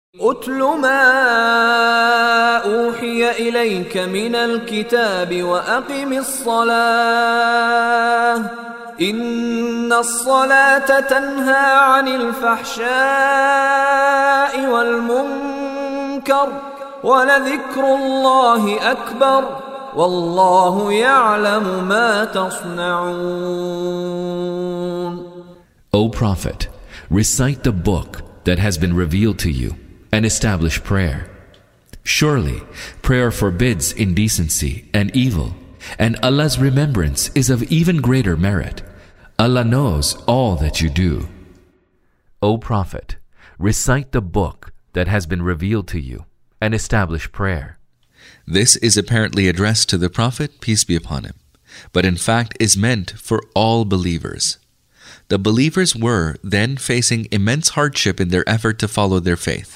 أتل ما أوحي إليك من الكتاب وأقم الصلاة إن الصلاة تنهى عن الفحشاء والمنكر ولذكر الله أكبر والله يعلم ما تصنعون. O Prophet, recite the book that has been revealed to you and establish prayer. Surely, prayer forbids indecency and evil, and Allah's remembrance is of even greater merit. Allah knows all that you do. O Prophet, recite the book that has been revealed to you and establish prayer. This is apparently addressed to the Prophet, peace be upon him, but in fact is meant for all believers. The believers were then facing immense hardship in their effort to follow their faith.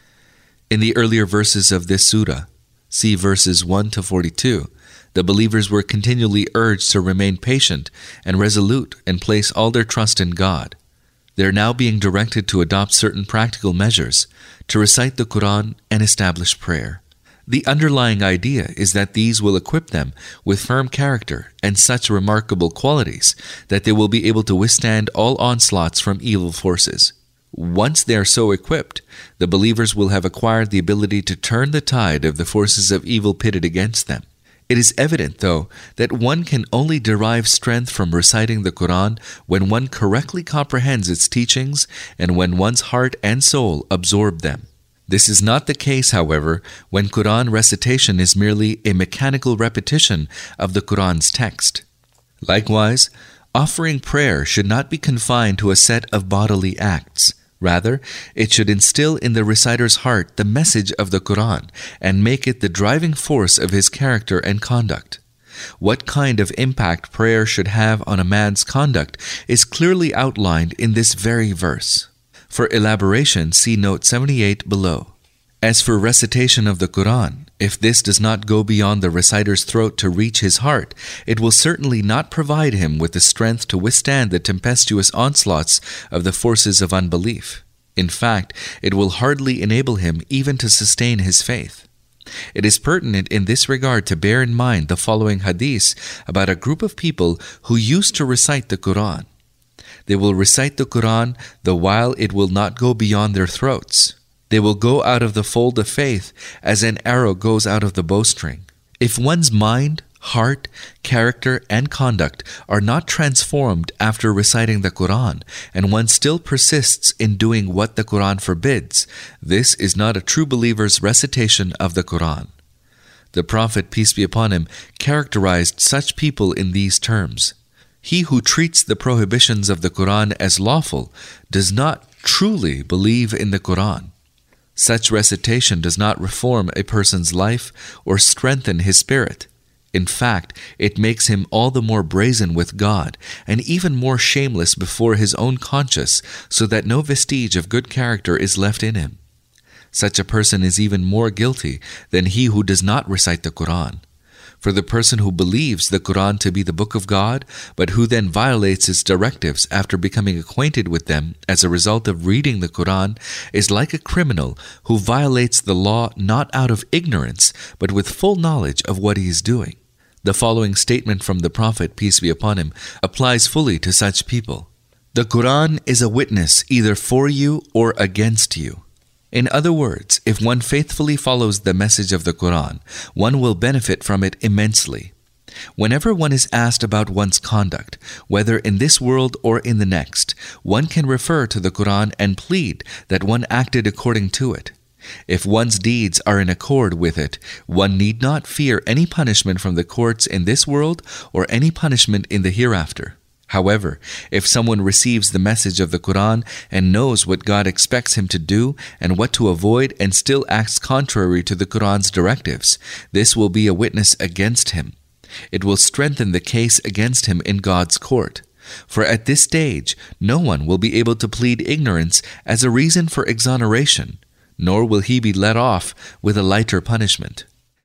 In the earlier verses of this surah, see verses 1 to 42, the believers were continually urged to remain patient and resolute and place all their trust in God. They are now being directed to adopt certain practical measures, to recite the Quran and establish prayer. The underlying idea is that these will equip them with firm character and such remarkable qualities that they will be able to withstand all onslaughts from evil forces. Once they are so equipped, the believers will have acquired the ability to turn the tide of the forces of evil pitted against them. It is evident, though, that one can only derive strength from reciting the Quran when one correctly comprehends its teachings and when one's heart and soul absorb them. This is not the case, however, when Quran recitation is merely a mechanical repetition of the Quran's text. Likewise, offering prayer should not be confined to a set of bodily acts. Rather, it should instill in the reciter's heart the message of the Quran and make it the driving force of his character and conduct. What kind of impact prayer should have on a man's conduct is clearly outlined in this very verse. For elaboration, see note 78 below. As for recitation of the Quran, if this does not go beyond the reciter's throat to reach his heart, it will certainly not provide him with the strength to withstand the tempestuous onslaughts of the forces of unbelief. In fact, it will hardly enable him even to sustain his faith. It is pertinent in this regard to bear in mind the following hadith about a group of people who used to recite the Quran. They will recite the Quran the while it will not go beyond their throats. They will go out of the fold of faith as an arrow goes out of the bowstring. If one's mind, heart, character, and conduct are not transformed after reciting the Quran, and one still persists in doing what the Quran forbids, this is not a true believer's recitation of the Quran. The Prophet, peace be upon him, characterized such people in these terms. He who treats the prohibitions of the Quran as lawful does not truly believe in the Quran. Such recitation does not reform a person's life or strengthen his spirit. In fact, it makes him all the more brazen with God and even more shameless before his own conscience, so that no vestige of good character is left in him. Such a person is even more guilty than he who does not recite the Quran. For the person who believes the Quran to be the book of God, but who then violates its directives after becoming acquainted with them as a result of reading the Quran, is like a criminal who violates the law not out of ignorance, but with full knowledge of what he is doing. The following statement from the Prophet, peace be upon him, applies fully to such people. The Quran is a witness either for you or against you. In other words, if one faithfully follows the message of the Quran, one will benefit from it immensely. Whenever one is asked about one's conduct, whether in this world or in the next, one can refer to the Quran and plead that one acted according to it. If one's deeds are in accord with it, one need not fear any punishment from the courts in this world or any punishment in the hereafter. However, if someone receives the message of the Quran and knows what God expects him to do and what to avoid and still acts contrary to the Quran's directives, this will be a witness against him. It will strengthen the case against him in God's court. For at this stage, no one will be able to plead ignorance as a reason for exoneration, nor will he be let off with a lighter punishment.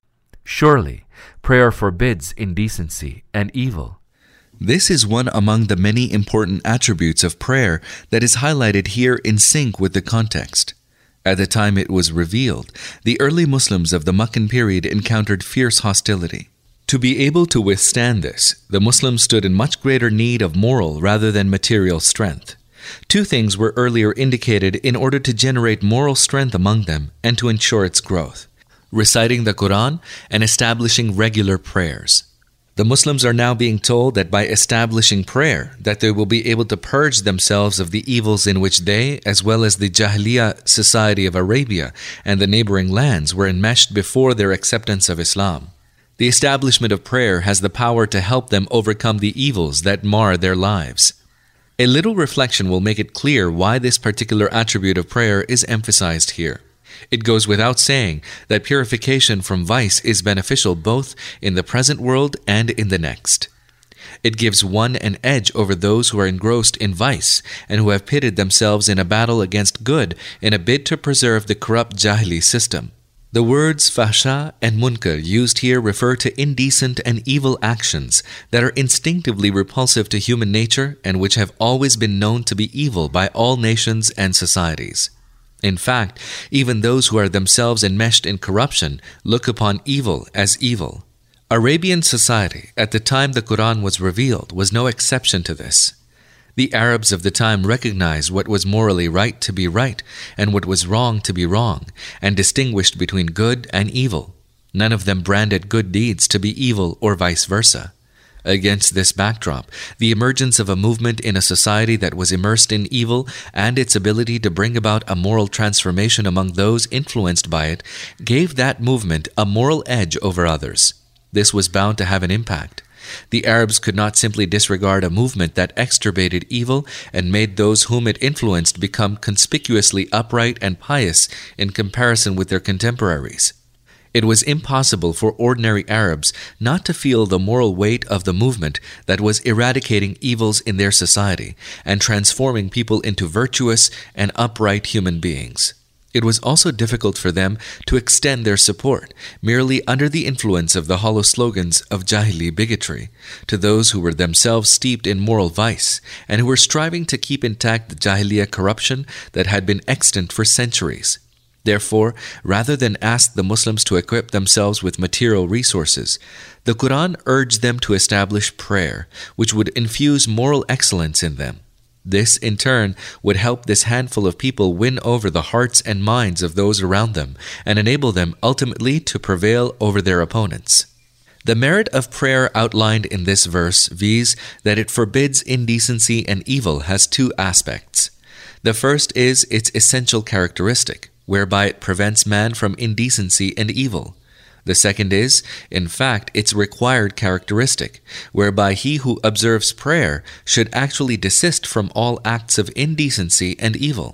Surely, prayer forbids indecency and evil. This is one among the many important attributes of prayer that is highlighted here in sync with the context. At the time it was revealed, the early Muslims of the Meccan period encountered fierce hostility. To be able to withstand this, the Muslims stood in much greater need of moral rather than material strength. Two things were earlier indicated in order to generate moral strength among them and to ensure its growth: reciting the Quran and establishing regular prayers. The Muslims are now being told that by establishing prayer, that they will be able to purge themselves of the evils in which they, as well as the Jahiliyyah society of Arabia and the neighboring lands, were enmeshed before their acceptance of Islam. The establishment of prayer has the power to help them overcome the evils that mar their lives. A little reflection will make it clear why this particular attribute of prayer is emphasized here. It goes without saying that purification from vice is beneficial both in the present world and in the next. It gives one an edge over those who are engrossed in vice and who have pitted themselves in a battle against good in a bid to preserve the corrupt Jahili system. The words fahsha and munkar used here refer to indecent and evil actions that are instinctively repulsive to human nature and which have always been known to be evil by all nations and societies. In fact, even those who are themselves enmeshed in corruption look upon evil as evil. Arabian society, at the time the Quran was revealed, was no exception to this. The Arabs of the time recognized what was morally right to be right and what was wrong to be wrong, and distinguished between good and evil. None of them branded good deeds to be evil or vice versa. Against this backdrop, the emergence of a movement in a society that was immersed in evil and its ability to bring about a moral transformation among those influenced by it gave that movement a moral edge over others. This was bound to have an impact. The Arabs could not simply disregard a movement that extirpated evil and made those whom it influenced become conspicuously upright and pious in comparison with their contemporaries. It was impossible for ordinary Arabs not to feel the moral weight of the movement that was eradicating evils in their society and transforming people into virtuous and upright human beings. It was also difficult for them to extend their support, merely under the influence of the hollow slogans of Jahili bigotry, to those who were themselves steeped in moral vice and who were striving to keep intact the Jahiliyyah corruption that had been extant for centuries. Therefore, rather than ask the Muslims to equip themselves with material resources, the Quran urged them to establish prayer, which would infuse moral excellence in them. This, in turn, would help this handful of people win over the hearts and minds of those around them and enable them ultimately to prevail over their opponents. The merit of prayer outlined in this verse, viz., that it forbids indecency and evil, has two aspects. The first is its essential characteristic, whereby it prevents man from indecency and evil. The second is, in fact, its required characteristic, whereby he who observes prayer should actually desist from all acts of indecency and evil.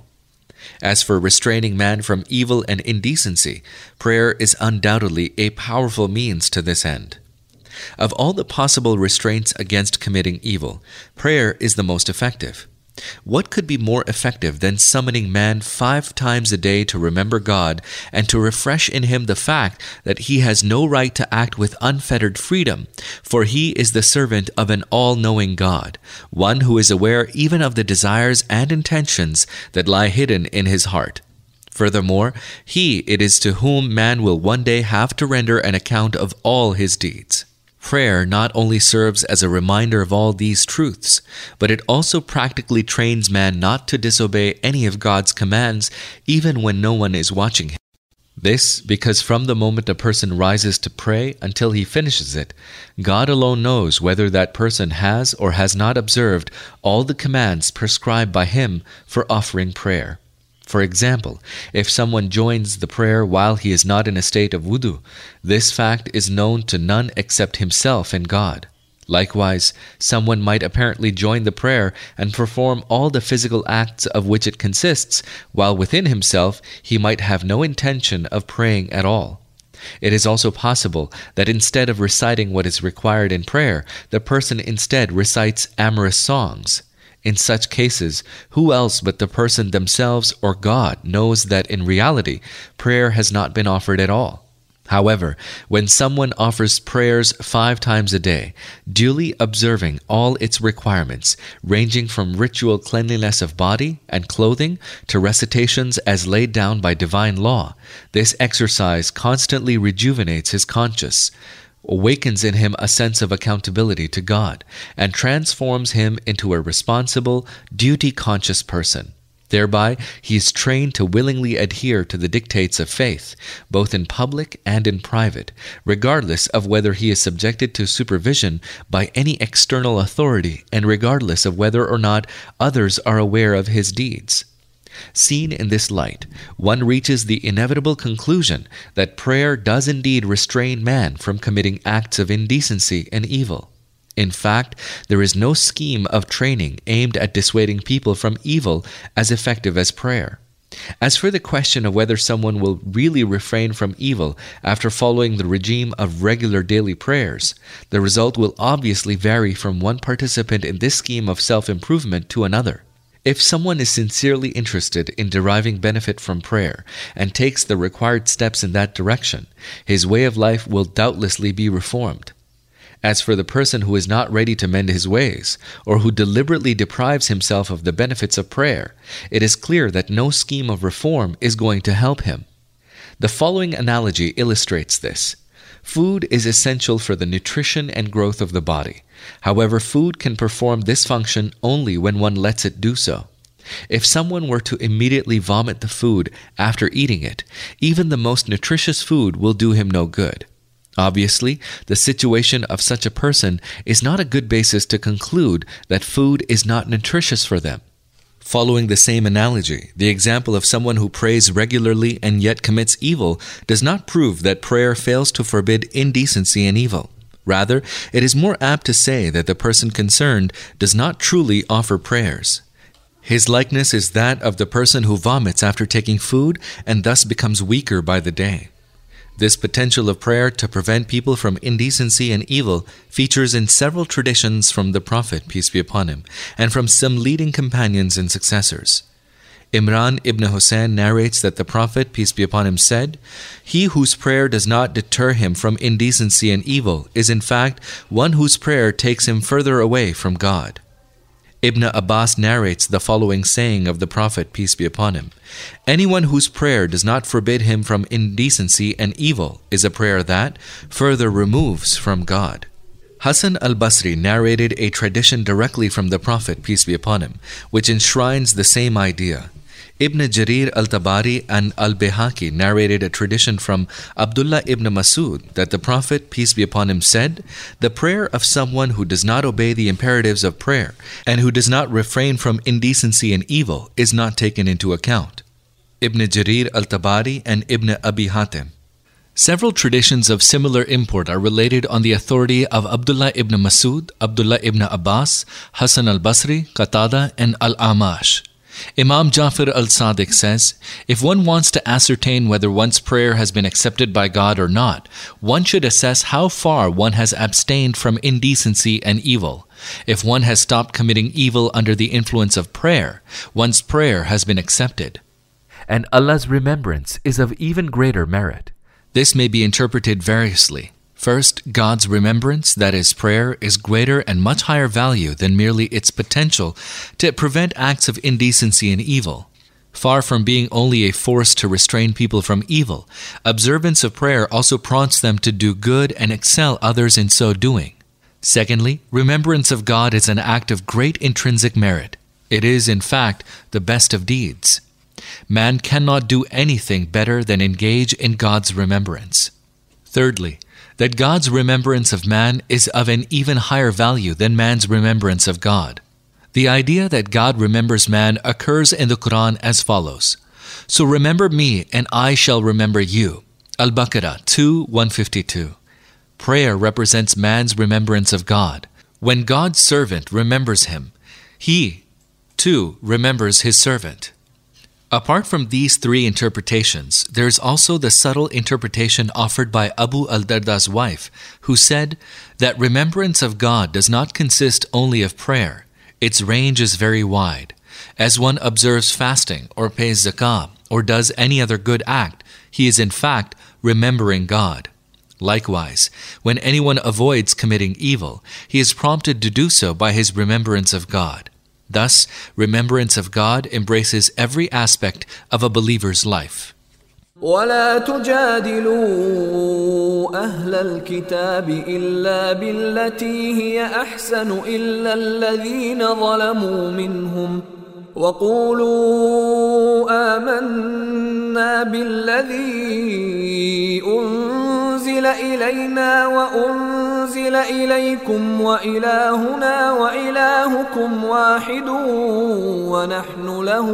As for restraining man from evil and indecency, prayer is undoubtedly a powerful means to this end. Of all the possible restraints against committing evil, prayer is the most effective. What could be more effective than summoning man 5 times a day to remember God and to refresh in him the fact that he has no right to act with unfettered freedom, for he is the servant of an all-knowing God, one who is aware even of the desires and intentions that lie hidden in his heart. Furthermore, he it is to whom man will one day have to render an account of all his deeds. Prayer not only serves as a reminder of all these truths, but it also practically trains man not to disobey any of God's commands, even when no one is watching him. This because from the moment a person rises to pray until he finishes it, God alone knows whether that person has or has not observed all the commands prescribed by him for offering prayer. For example, if someone joins the prayer while he is not in a state of wudu, this fact is known to none except himself and God. Likewise, someone might apparently join the prayer and perform all the physical acts of which it consists, while within himself he might have no intention of praying at all. It is also possible that instead of reciting what is required in prayer, the person instead recites amorous songs. In such cases, who else but the person themselves or God knows that in reality, prayer has not been offered at all? However, when someone offers prayers 5 times a day, duly observing all its requirements, ranging from ritual cleanliness of body and clothing to recitations as laid down by divine law, this exercise constantly rejuvenates his conscience, awakens in him a sense of accountability to God, and transforms him into a responsible, duty-conscious person. Thereby, he is trained to willingly adhere to the dictates of faith, both in public and in private, regardless of whether he is subjected to supervision by any external authority and regardless of whether or not others are aware of his deeds. Seen in this light, one reaches the inevitable conclusion that prayer does indeed restrain man from committing acts of indecency and evil. In fact, there is no scheme of training aimed at dissuading people from evil as effective as prayer. As for the question of whether someone will really refrain from evil after following the regime of regular daily prayers, the result will obviously vary from one participant in this scheme of self-improvement to another. If someone is sincerely interested in deriving benefit from prayer and takes the required steps in that direction, his way of life will doubtlessly be reformed. As for the person who is not ready to mend his ways, or who deliberately deprives himself of the benefits of prayer, it is clear that no scheme of reform is going to help him. The following analogy illustrates this. Food is essential for the nutrition and growth of the body. However, food can perform this function only when one lets it do so. If someone were to immediately vomit the food after eating it, even the most nutritious food will do him no good. Obviously, the situation of such a person is not a good basis to conclude that food is not nutritious for them. Following the same analogy, the example of someone who prays regularly and yet commits evil does not prove that prayer fails to forbid indecency and evil. Rather, it is more apt to say that the person concerned does not truly offer prayers. His likeness is that of the person who vomits after taking food and thus becomes weaker by the day. This potential of prayer to prevent people from indecency and evil features in several traditions from the Prophet, peace be upon him, and from some leading companions and successors. Imran ibn Hussein narrates that the Prophet, peace be upon him, said, "He whose prayer does not deter him from indecency and evil is in fact one whose prayer takes him further away from God." Ibn Abbas narrates the following saying of the Prophet, peace be upon him, "Anyone whose prayer does not forbid him from indecency and evil is a prayer that further removes from God." Hassan al-Basri narrated a tradition directly from the Prophet, peace be upon him, which enshrines the same idea. Ibn Jarir al-Tabari and al-Bihaqi narrated a tradition from Abdullah ibn Masud that the Prophet, peace be upon him, said, "The prayer of someone who does not obey the imperatives of prayer and who does not refrain from indecency and evil is not taken into account." Ibn Jarir al-Tabari and Ibn Abi Hatim. Several traditions of similar import are related on the authority of Abdullah ibn Masud, Abdullah ibn Abbas, Hassan al-Basri, Qatada, and al-Amash. Imam Jafar al-Sadiq says, if one wants to ascertain whether one's prayer has been accepted by God or not, one should assess how far one has abstained from indecency and evil. If one has stopped committing evil under the influence of prayer, one's prayer has been accepted. And Allah's remembrance is of even greater merit. This may be interpreted variously. First, God's remembrance, that is prayer, is greater and much higher value than merely its potential to prevent acts of indecency and evil. Far from being only a force to restrain people from evil, observance of prayer also prompts them to do good and excel others in so doing. Secondly, remembrance of God is an act of great intrinsic merit. It is, in fact, the best of deeds. Man cannot do anything better than engage in God's remembrance. Thirdly, that God's remembrance of man is of an even higher value than man's remembrance of God. The idea that God remembers man occurs in the Quran as follows. So remember me and I shall remember you. Al-Baqarah 2:152. Prayer represents man's remembrance of God. When God's servant remembers him, he, too, remembers his servant. Apart from these three interpretations, there is also the subtle interpretation offered by Abu al-Darda's wife, who said that remembrance of God does not consist only of prayer. Its range is very wide. As one observes fasting or pays zakah, or does any other good act, he is in fact remembering God. Likewise, when anyone avoids committing evil, he is prompted to do so by his remembrance of God. Thus, remembrance of God embraces every aspect of a believer's life. ولا تجادلوا أهل الكتاب إلا بالتي هي أحسن إلا الذين ظلموا منهم وقولوا آمنا بالذي أنزل إلينا وأنزل إليكم وإلهنا وإلهكم واحد ونحن له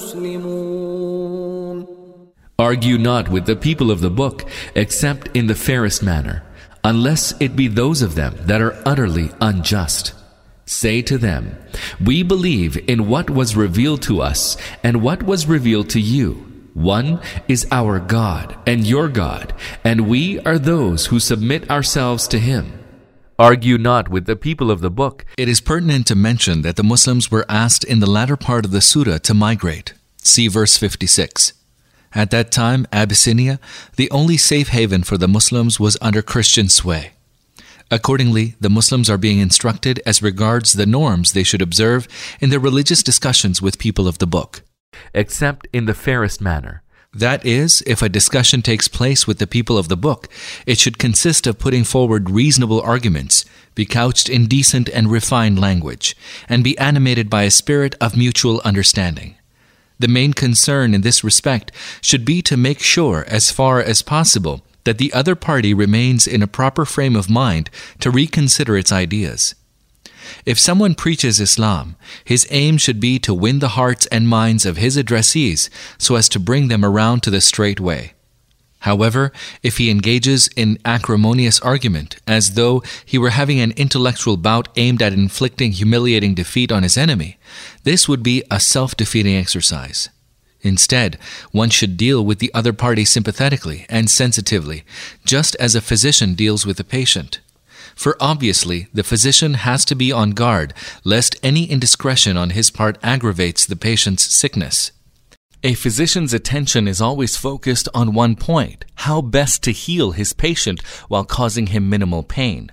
مسلمون. Argue not with the people of the book except in the fairest manner, unless it be those of them that are utterly unjust. Say to them, we believe in what was revealed to us and what was revealed to you. One is our God and your God, and we are those who submit ourselves to Him. Argue not with the people of the book. It is pertinent to mention that the Muslims were asked in the latter part of the surah to migrate. See verse 56. At that time, Abyssinia, the only safe haven for the Muslims, was under Christian sway. Accordingly, the Muslims are being instructed as regards the norms they should observe in their religious discussions with people of the book. Except in the fairest manner. That is, if a discussion takes place with the people of the book, it should consist of putting forward reasonable arguments, be couched in decent and refined language, and be animated by a spirit of mutual understanding. The main concern in this respect should be to make sure, as far as possible, that the other party remains in a proper frame of mind to reconsider its ideas. If someone preaches Islam, his aim should be to win the hearts and minds of his addressees so as to bring them around to the straight way. However, if he engages in acrimonious argument, as though he were having an intellectual bout aimed at inflicting humiliating defeat on his enemy, this would be a self-defeating exercise. Instead, one should deal with the other party sympathetically and sensitively, just as a physician deals with a patient. For obviously, the physician has to be on guard lest any indiscretion on his part aggravates the patient's sickness. A physician's attention is always focused on one point: how best to heal his patient while causing him minimal pain.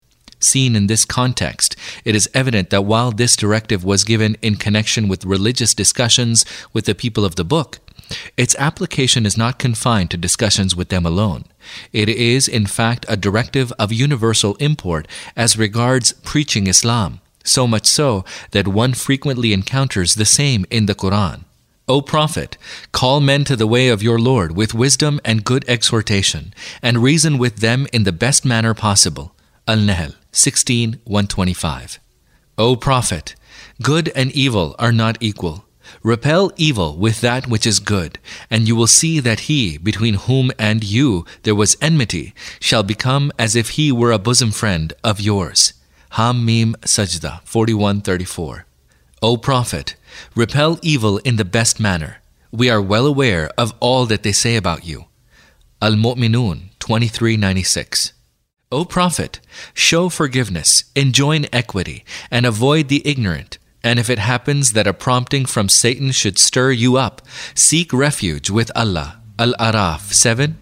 Seen in this context, it is evident that while this directive was given in connection with religious discussions with the people of the book, its application is not confined to discussions with them alone. It is, in fact, a directive of universal import as regards preaching Islam, so much so that one frequently encounters the same in the Quran. O Prophet, call men to the way of your Lord with wisdom and good exhortation, and reason with them in the best manner possible. Al-Nahl 16:125. O Prophet, good and evil are not equal. Repel evil with that which is good, and you will see that he, between whom and you there was enmity, shall become as if he were a bosom friend of yours. Ham-Mim Sajda 41:34. O Prophet, repel evil in the best manner. We are well aware of all that they say about you. Al-Mu'minun 23:96. O Prophet, show forgiveness, enjoin equity, and avoid the ignorant. And if it happens that a prompting from Satan should stir you up, seek refuge with Allah. Al-Araf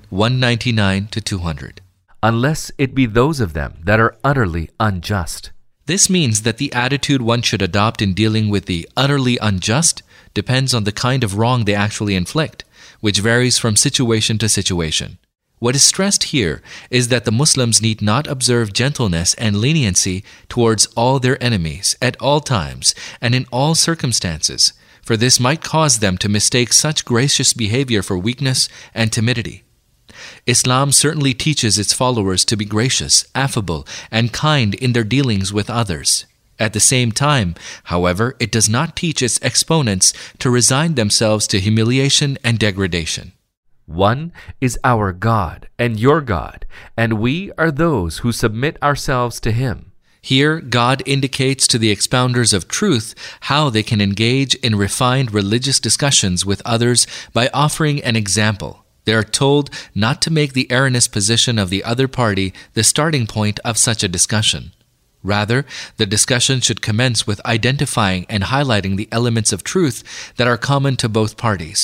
7:199-200. Unless it be those of them that are utterly unjust. This means that the attitude one should adopt in dealing with the utterly unjust depends on the kind of wrong they actually inflict, which varies from situation to situation. What is stressed here is that the Muslims need not observe gentleness and leniency towards all their enemies at all times and in all circumstances, for this might cause them to mistake such gracious behavior for weakness and timidity. Islam certainly teaches its followers to be gracious, affable, and kind in their dealings with others. At the same time, however, it does not teach its exponents to resign themselves to humiliation and degradation. One is our God and your God, and we are those who submit ourselves to Him. Here, God indicates to the expounders of truth how they can engage in refined religious discussions with others by offering an example. They are told not to make the erroneous position of the other party the starting point of such a discussion. Rather, the discussion should commence with identifying and highlighting the elements of truth that are common to both parties.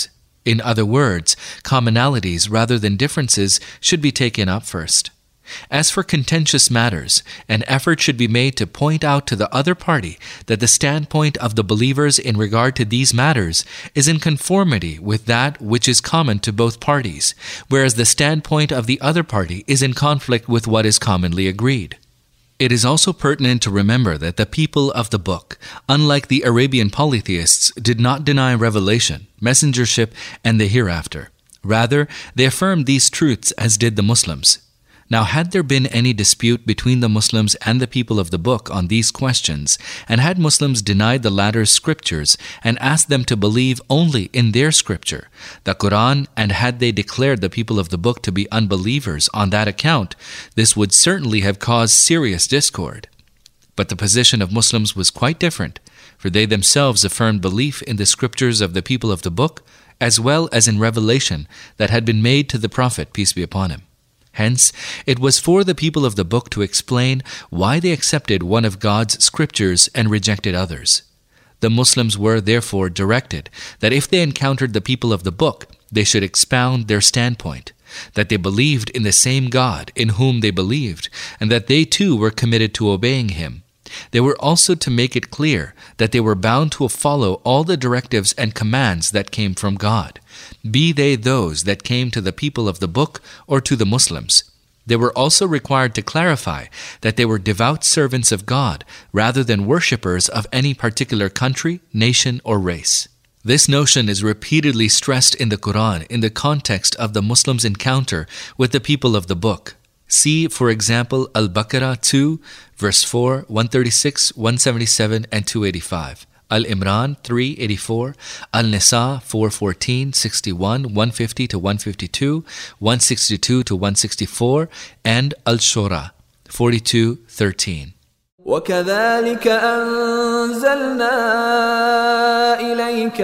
In other words, commonalities rather than differences should be taken up first. As for contentious matters, an effort should be made to point out to the other party that the standpoint of the believers in regard to these matters is in conformity with that which is common to both parties, whereas the standpoint of the other party is in conflict with what is commonly agreed. It is also pertinent to remember that the people of the book, unlike the Arabian polytheists, did not deny revelation, messengership, and the hereafter. Rather, they affirmed these truths as did the Muslims. Now, had there been any dispute between the Muslims and the people of the book on these questions, and had Muslims denied the latter's scriptures and asked them to believe only in their scripture, the Quran, and had they declared the people of the book to be unbelievers on that account, this would certainly have caused serious discord. But the position of Muslims was quite different, for they themselves affirmed belief in the scriptures of the people of the book, as well as in revelation that had been made to the Prophet, peace be upon him. Hence, it was for the people of the book to explain why they accepted one of God's scriptures and rejected others. The Muslims were therefore directed that if they encountered the people of the book, they should expound their standpoint, that they believed in the same God in whom they believed, and that they too were committed to obeying Him. They were also to make it clear that they were bound to follow all the directives and commands that came from God, be they those that came to the people of the book or to the Muslims. They were also required to clarify that they were devout servants of God rather than worshippers of any particular country, nation, or race. This notion is repeatedly stressed in the Quran in the context of the Muslims' encounter with the people of the book. See, for example, Al-Baqarah 2, verse 4, 136, 177, and 285. Al-Imran 384, Al-Nisa 414, 61, 150 to 152, 162 to 164, and Al-Shura 42, 13. وكذلك أنزلنا إليك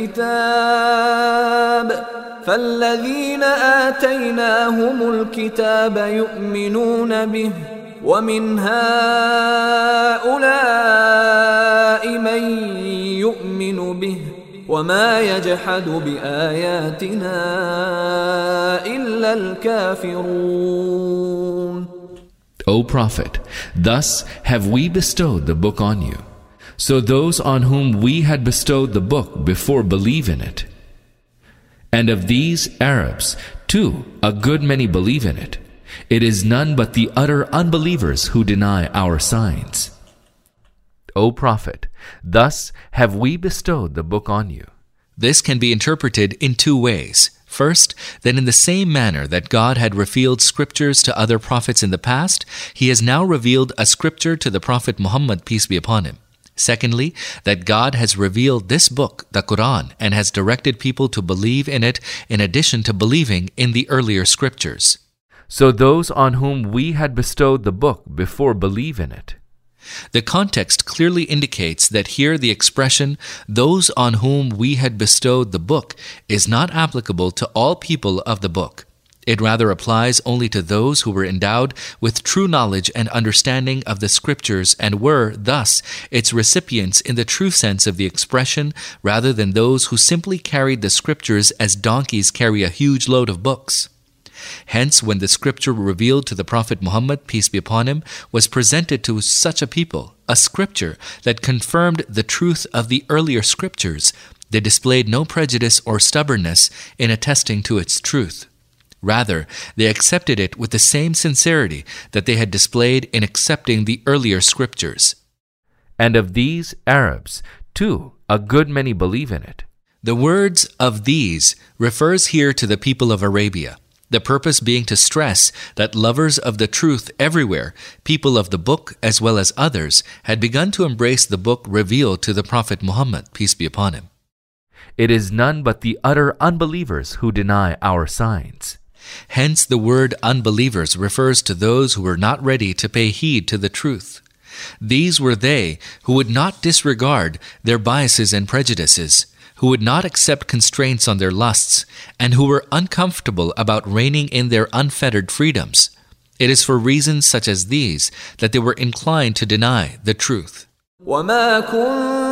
الكتاب فالذين آتيناهم الكتاب يؤمنون به ومن هؤلاء من يؤمن به وما يجحد بآياتنا إلا الكافرون. O Prophet, thus have we bestowed the book on you. So those on whom we had bestowed the book before believe in it. And of these Arabs, too, a good many believe in it. It is none but the utter unbelievers who deny our signs. O Prophet, thus have we bestowed the book on you. This can be interpreted in two ways. First, that in the same manner that God had revealed scriptures to other prophets in the past, He has now revealed a scripture to the Prophet Muhammad, peace be upon him. Secondly, that God has revealed this book, the Quran, and has directed people to believe in it in addition to believing in the earlier scriptures. So those on whom we had bestowed the book before believe in it. The context clearly indicates that here the expression, those on whom we had bestowed the book, is not applicable to all people of the book. It rather applies only to those who were endowed with true knowledge and understanding of the scriptures and were, thus, its recipients in the true sense of the expression, rather than those who simply carried the scriptures as donkeys carry a huge load of books. Hence, when the scripture revealed to the Prophet Muhammad, peace be upon him, was presented to such a people, a scripture that confirmed the truth of the earlier scriptures, they displayed no prejudice or stubbornness in attesting to its truth. Rather, they accepted it with the same sincerity that they had displayed in accepting the earlier scriptures. And of these Arabs, too, a good many believe in it. The words "of these" refers here to the people of Arabia. The purpose being to stress that lovers of the truth everywhere, people of the book as well as others, had begun to embrace the book revealed to the Prophet Muhammad, peace be upon him. It is none but the utter unbelievers who deny our signs. Hence the word unbelievers refers to those who were not ready to pay heed to the truth. These were they who would not disregard their biases and prejudices, who would not accept constraints on their lusts, and who were uncomfortable about reigning in their unfettered freedoms. It is for reasons such as these that they were inclined to deny the truth. وما كنت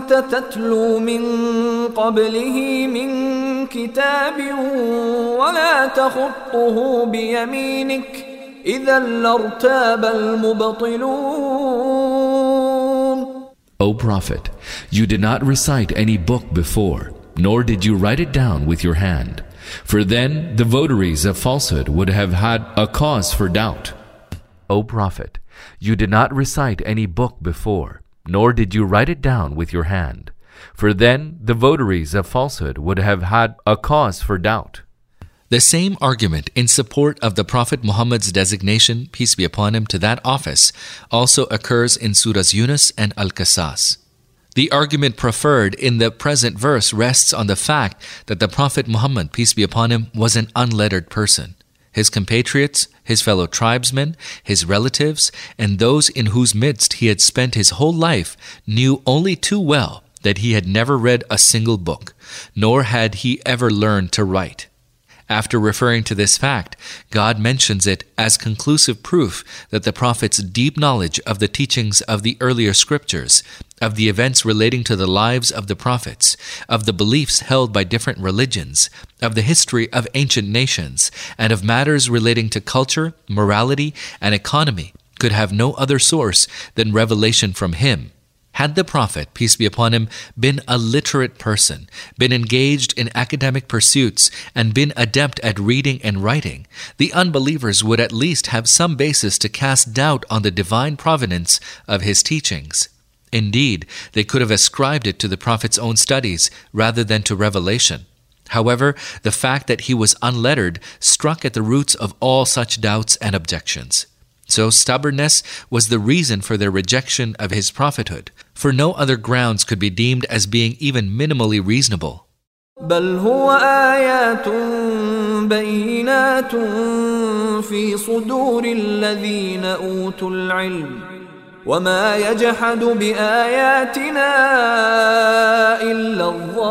كنت تتلو من قبله من كتاب ولا تخطه بيمينك إذا لارتاب المبطلون. O Prophet, you did not recite any book before, nor did you write it down with your hand. For then the votaries of falsehood would have had a cause for doubt. O Prophet, you did not recite any book before, nor did you write it down with your hand. For then the votaries of falsehood would have had a cause for doubt. The same argument in support of the Prophet Muhammad's designation, peace be upon him, to that office also occurs in Surahs Yunus and Al-Qasas. The argument preferred in the present verse rests on the fact that the Prophet Muhammad, peace be upon him, was an unlettered person. His compatriots, his fellow tribesmen, his relatives, and those in whose midst he had spent his whole life knew only too well that he had never read a single book, nor had he ever learned to write. After referring to this fact, God mentions it as conclusive proof that the Prophet's deep knowledge of the teachings of the earlier scriptures, of the events relating to the lives of the prophets, of the beliefs held by different religions, of the history of ancient nations, and of matters relating to culture, morality, and economy could have no other source than revelation from him. Had the Prophet, peace be upon him, been a literate person, been engaged in academic pursuits, and been adept at reading and writing, the unbelievers would at least have some basis to cast doubt on the divine provenance of his teachings. Indeed, they could have ascribed it to the Prophet's own studies rather than to revelation. However, the fact that he was unlettered struck at the roots of all such doubts and objections. So stubbornness was the reason for their rejection of his prophethood, for no other grounds could be deemed as being even minimally reasonable. بل هو آيات بينات في صدور الذين أوتوا العلم وما يجحد بآياتنا إلا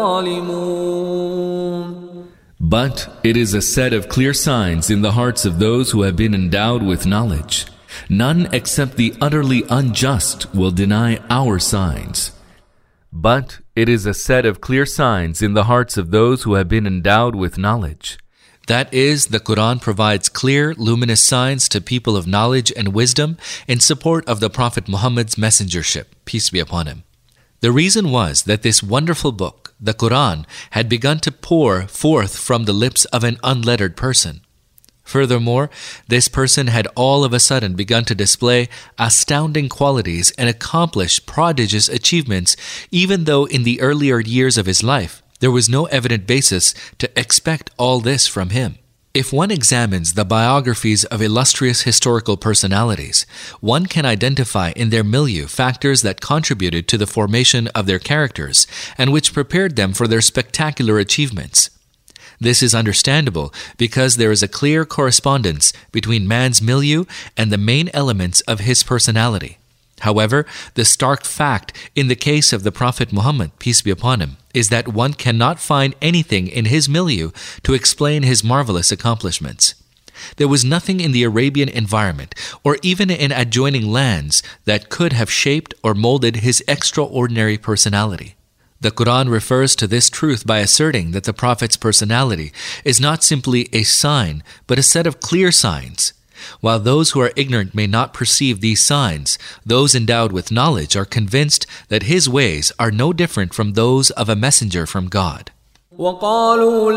الظالمون. But it is a set of clear signs in the hearts of those who have been endowed with knowledge. None except the utterly unjust will deny our signs. But it is a set of clear signs in the hearts of those who have been endowed with knowledge. That is, the Quran provides clear, luminous signs to people of knowledge and wisdom in support of the Prophet Muhammad's messengership, peace be upon him. The reason was that this wonderful book, the Quran, had begun to pour forth from the lips of an unlettered person. Furthermore, this person had all of a sudden begun to display astounding qualities and accomplish prodigious achievements, even though in the earlier years of his life, there was no evident basis to expect all this from him. If one examines the biographies of illustrious historical personalities, one can identify in their milieu factors that contributed to the formation of their characters and which prepared them for their spectacular achievements. This is understandable because there is a clear correspondence between man's milieu and the main elements of his personality. However, the stark fact in the case of the Prophet Muhammad, peace be upon him, is that one cannot find anything in his milieu to explain his marvelous accomplishments. There was nothing in the Arabian environment or even in adjoining lands that could have shaped or molded his extraordinary personality. The Quran refers to this truth by asserting that the Prophet's personality is not simply a sign, but a set of clear signs. While those who are ignorant may not perceive these signs, those endowed with knowledge are convinced that his ways are no different from those of a messenger from God. وقالوا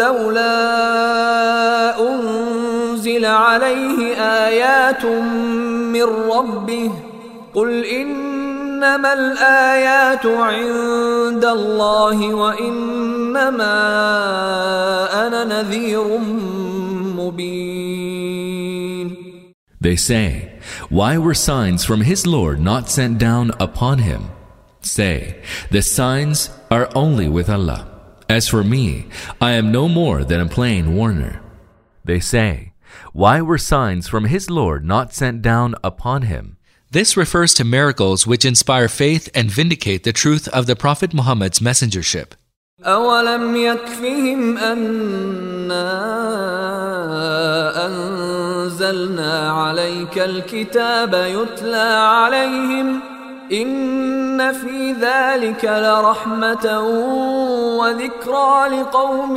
لولا أنزل عليه آيات من ربه قل إنما الآيات عند الله وإنما أنا نذير مبين. They say, why were signs from his Lord not sent down upon him? Say, the signs are only with Allah. As for me, I am no more than a plain warner. They say, why were signs from his Lord not sent down upon him? This refers to miracles which inspire faith and vindicate the truth of the Prophet Muhammad's messengership. أَوَلَمْ يَكْفِهِمْ أَنَّا أَنزَلْنَا عَلَيْكَ الْكِتَابَ يُتْلَى عَلَيْهِمْ إن في ذلك لرحمة وذكرى لقوم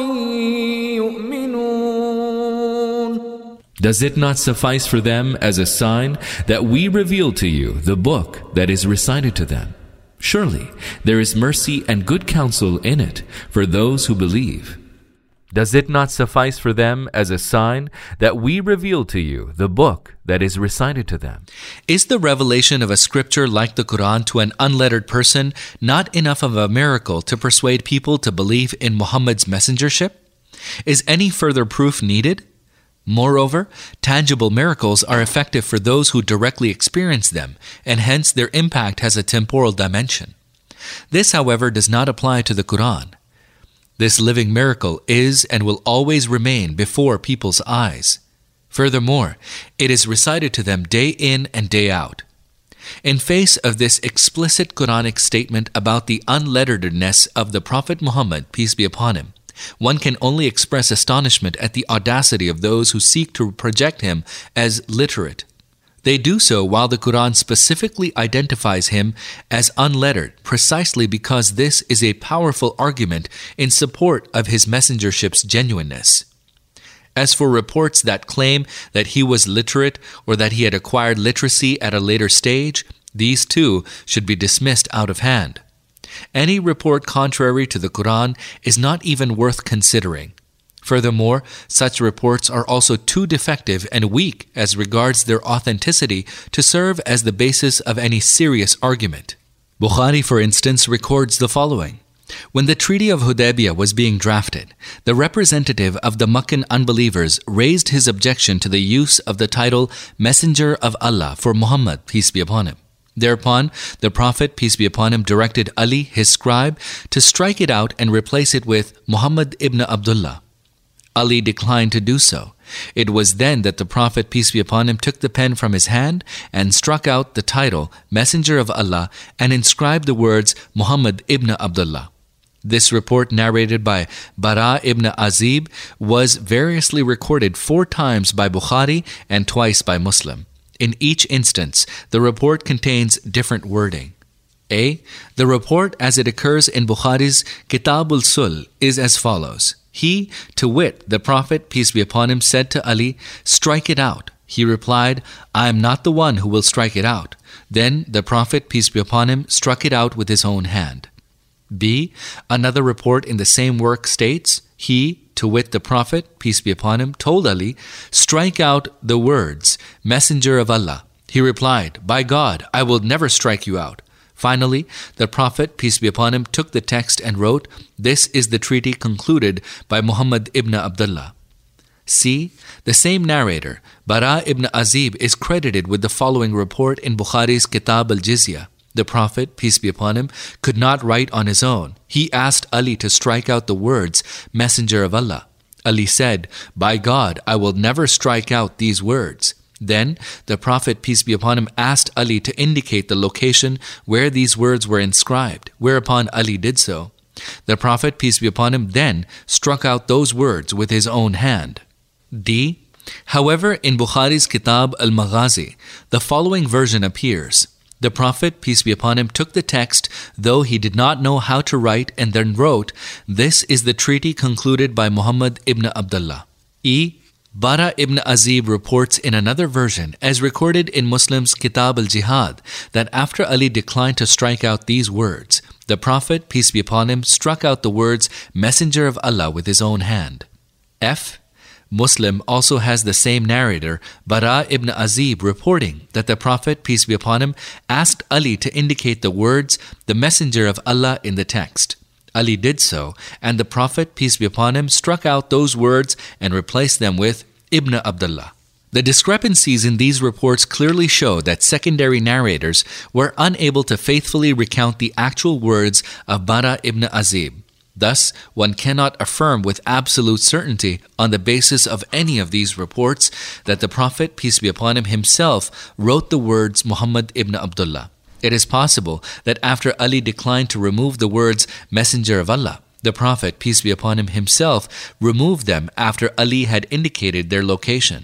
يؤمنون. Does it not suffice for them as a sign that we reveal to you the book that is recited to them? Surely there is mercy and good counsel in it for those who believe. Does it not suffice for them as a sign that we reveal to you the book that is recited to them? Is the revelation of a scripture like the Quran to an unlettered person not enough of a miracle to persuade people to believe in Muhammad's messengership? Is any further proof needed? Moreover, tangible miracles are effective for those who directly experience them, and hence their impact has a temporal dimension. This, however, does not apply to the Quran. This living miracle is and will always remain before people's eyes. Furthermore, it is recited to them day in and day out. In face of this explicit Quranic statement about the unletteredness of the Prophet Muhammad, peace be upon him, one can only express astonishment at the audacity of those who seek to project him as literate. They do so while the Quran specifically identifies him as unlettered, precisely because this is a powerful argument in support of his messengership's genuineness. As for reports that claim that he was literate or that he had acquired literacy at a later stage, these too should be dismissed out of hand. Any report contrary to the Quran is not even worth considering. Furthermore, such reports are also too defective and weak as regards their authenticity to serve as the basis of any serious argument. Bukhari, for instance, records the following. When the Treaty of Hudaybiyah was being drafted, the representative of the Meccan unbelievers raised his objection to the use of the title Messenger of Allah for Muhammad, peace be upon him. Thereupon, the Prophet, peace be upon him, directed Ali, his scribe, to strike it out and replace it with Muhammad ibn Abdullah. Ali declined to do so. It was then that the Prophet, peace be upon him, took the pen from his hand and struck out the title Messenger of Allah and inscribed the words Muhammad ibn Abdullah. This report, narrated by Bara ibn Azib, was variously recorded 4 times by Bukhari and twice by Muslim. In each instance, the report contains different wording. A. The report as it occurs in Bukhari's Kitab al-Sul is as follows. He, to wit, the Prophet, peace be upon him, said to Ali, "Strike it out." He replied, "I am not the one who will strike it out." Then the Prophet, peace be upon him, struck it out with his own hand. B. Another report in the same work states, he, to wit the Prophet, peace be upon him, told Ali, "Strike out the words, Messenger of Allah." He replied, "By God, I will never strike you out." Finally, the Prophet, peace be upon him, took the text and wrote, "This is the treaty concluded by Muhammad ibn Abdullah." C. The same narrator, Bara ibn Azib, is credited with the following report in Bukhari's Kitab al-Jizyah. The Prophet, peace be upon him, could not write on his own. He asked Ali to strike out the words, Messenger of Allah. Ali said, "By God, I will never strike out these words." Then the Prophet, peace be upon him, asked Ali to indicate the location where these words were inscribed, whereupon Ali did so. The Prophet, peace be upon him, then struck out those words with his own hand. D. However, in Bukhari's Kitab al-Maghazi, the following version appears. The Prophet, peace be upon him, took the text, though he did not know how to write, and then wrote, "This is the treaty concluded by Muhammad ibn Abdullah." E. Bara ibn Azib reports in another version, as recorded in Muslim's Kitab al-Jihad, that after Ali declined to strike out these words, the Prophet, peace be upon him, struck out the words Messenger of Allah with his own hand. F. Muslim also has the same narrator, Bara ibn Azib, reporting that the Prophet, peace be upon him, asked Ali to indicate the words, the Messenger of Allah, in the text. Ali did so, and the Prophet, peace be upon him, struck out those words and replaced them with Ibn Abdullah. The discrepancies in these reports clearly show that secondary narrators were unable to faithfully recount the actual words of Bara ibn Azib. Thus, one cannot affirm with absolute certainty on the basis of any of these reports that the Prophet, peace be upon him, himself wrote the words Muhammad ibn Abdullah. It is possible that after Ali declined to remove the words Messenger of Allah, the Prophet, peace be upon him, himself removed them after Ali had indicated their location.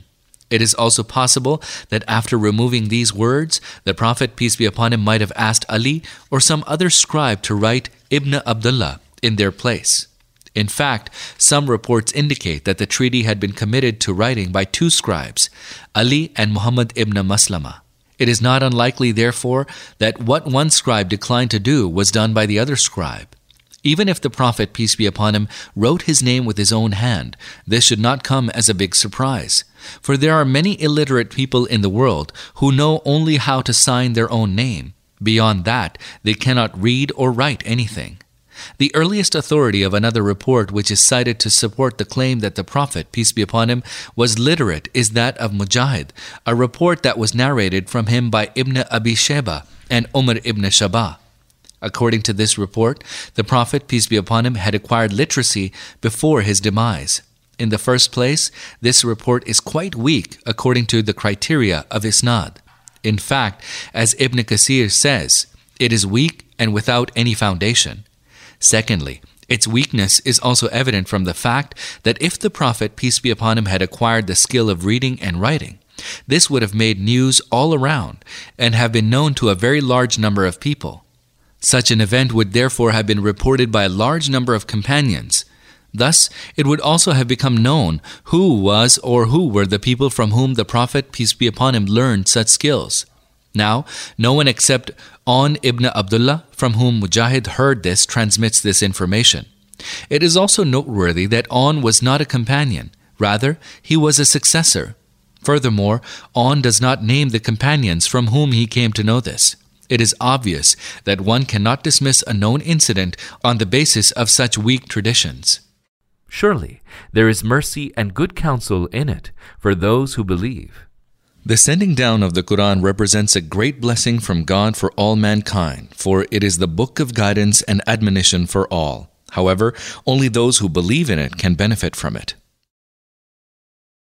It is also possible that after removing these words, the Prophet, peace be upon him, might have asked Ali or some other scribe to write Ibn Abdullah in their place. In fact, some reports indicate that the treaty had been committed to writing by two scribes, Ali and Muhammad ibn Maslama. It is not unlikely, therefore, that what one scribe declined to do was done by the other scribe. Even if the Prophet, peace be upon him, wrote his name with his own hand, this should not come as a big surprise. For there are many illiterate people in the world who know only how to sign their own name. Beyond that, they cannot read or write anything. The earliest authority of another report which is cited to support the claim that the Prophet, peace be upon him, was literate is that of Mujahid, a report that was narrated from him by Ibn Abi Shayba and Umar ibn Shabah. According to this report, the Prophet, peace be upon him, had acquired literacy before his demise. In the first place, this report is quite weak according to the criteria of Isnad. In fact, as Ibn Kathir says, it is weak and without any foundation. Secondly, its weakness is also evident from the fact that if the Prophet, peace be upon him, had acquired the skill of reading and writing, this would have made news all around and have been known to a very large number of people. Such an event would therefore have been reported by a large number of companions. Thus, it would also have become known who was or who were the people from whom the Prophet, peace be upon him, learned such skills. Now, no one except Aun ibn Abdullah, from whom Mujahid heard this, transmits this information. It is also noteworthy that Aun was not a companion. Rather, he was a successor. Furthermore, Aun does not name the companions from whom he came to know this. It is obvious that one cannot dismiss a known incident on the basis of such weak traditions. Surely, there is mercy and good counsel in it for those who believe. The sending down of the Quran represents a great blessing from God for all mankind, for it is the book of guidance and admonition for all. However, only those who believe in it can benefit from it.